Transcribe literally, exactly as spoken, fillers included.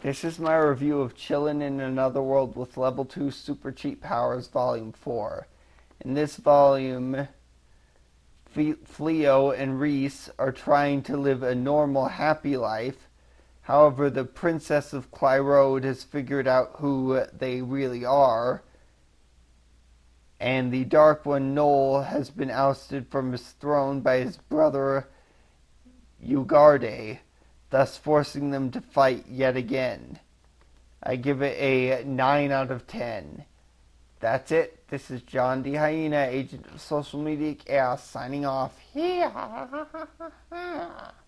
This is my review of Chillin' in Another World with Level two Super Cheat Powers Volume four. In this volume, Fleo and Reese are trying to live a normal, happy life. However, the Princess of Clyrode has figured out who they really are, and the Dark One, Noel, has been ousted from his throne by his brother Ugarde, thus forcing them to fight yet again. I give it a nine out of ten. That's it. This is John D. Hyena, agent of social media chaos, signing off.